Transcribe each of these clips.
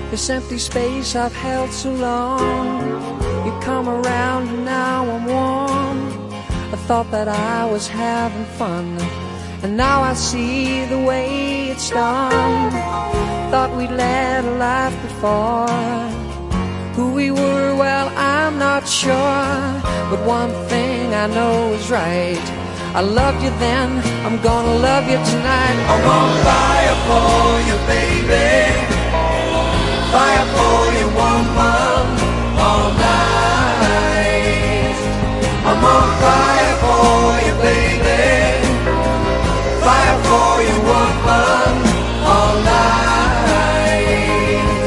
this empty space I've held so long. You come around and now I'm warm. I thought that I was having fun, and now I see the way it's done. Thought we'd led a life before. Who we were, well, I'm not sure, but one thing I know is right. I loved you then, I'm gonna love you tonight. I'm on fire for you, baby. Fire for you, woman, all night. I'm on fire for you, baby. Fire for you, woman, all night.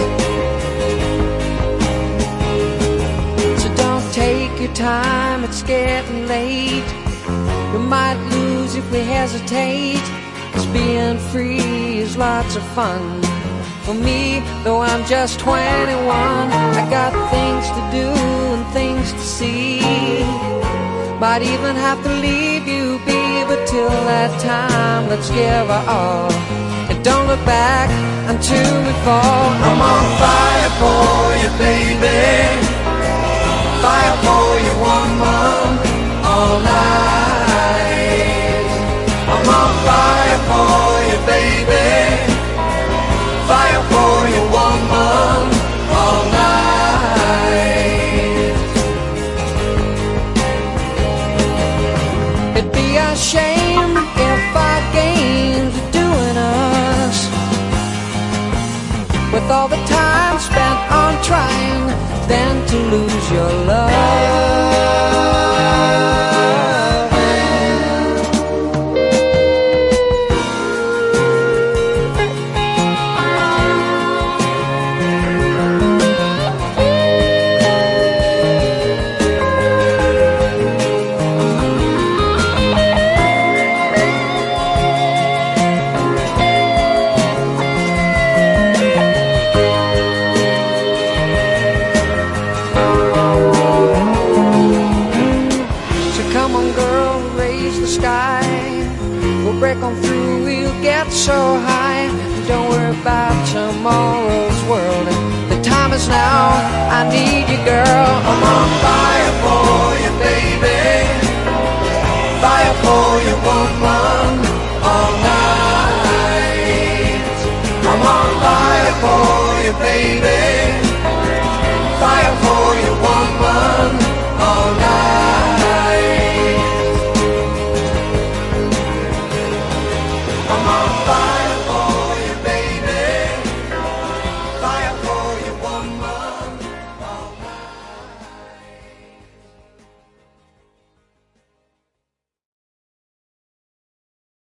So don't take your time, it's getting late. We might lose if we hesitate, 'cause being free is lots of fun. For me, though I'm just 21, I got things to do and things to see. Might even have to leave you be, but till that time, let's give our all. And don't look back until we fall. I'm on fire for you, baby. Fire for you, woman, all night. I'm on fire for you, baby. Fire for you, woman, all night. It'd be a shame if our games are doing us, with all the time spent on trying, then to lose your love. Break on through, we'll get so high. Don't worry about tomorrow's world. The time is now, I need you, girl. I'm on fire for you, baby. Fire for you, woman, all night. I'm on fire for you, baby.